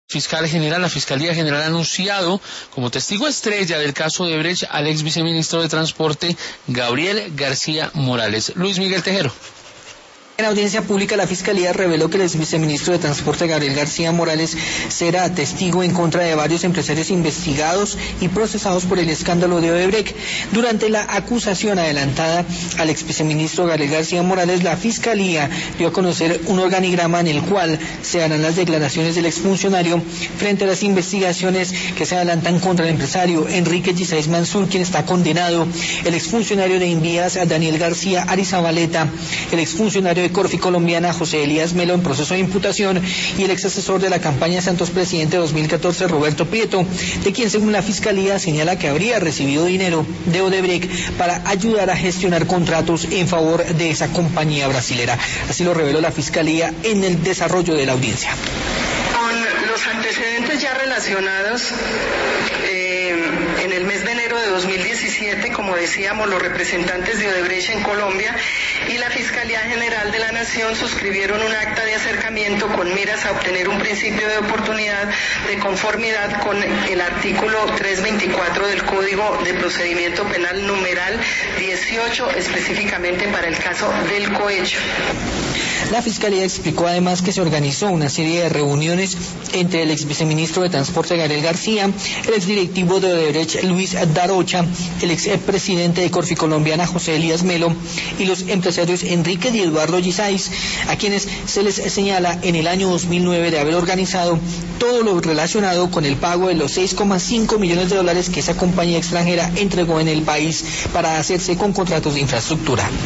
La Fiscalía General ha anunciado como testigo estrella del caso de Odebrecht al ex viceministro de Transporte Gabriel García Morales. Luis Miguel Tejero. En audiencia pública, la Fiscalía reveló que el exviceministro de Transporte Gabriel García Morales será testigo en contra de varios empresarios investigados y procesados por el escándalo de Odebrecht. Durante la acusación adelantada al exviceministro Gabriel García Morales, la Fiscalía dio a conocer un organigrama en el cual se harán las declaraciones del exfuncionario frente a las investigaciones que se adelantan contra el empresario Enrique Gisais Mansur, quien está condenado, el exfuncionario de Invías Daniel García Arizabaleta, el exfuncionario de Corfi Colombiana José Elías Melo en proceso de imputación, y el ex asesor de la campaña Santos Presidente 2014 Roberto Prieto, de quien según la Fiscalía señala que habría recibido dinero de Odebrecht para ayudar a gestionar contratos en favor de esa compañía brasilera. Así lo reveló la Fiscalía en el desarrollo de la audiencia. Con los antecedentes ya relacionados en el mes de enero de 2017, como decíamos, los representantes de Odebrecht en Colombia y la Fiscalía General de la Nación suscribieron un acta de acercamiento con miras a obtener un principio de oportunidad de conformidad con el artículo 324 del Código de Procedimiento Penal numeral 18, específicamente para el caso del cohecho. La Fiscalía explicó además que se organizó una serie de reuniones entre el exviceministro de Transporte Gabriel García, el exdirectivo de Odebrecht Luis Darocha, el expresidente de Corfi Colombiana José Elías Melo y los empresarios Enrique y Eduardo Gisais, a quienes se les señala en el año 2009 de haber organizado todo lo relacionado con el pago de los 6,5 millones de dólares que esa compañía extranjera entregó en el país para hacerse con contratos de infraestructura.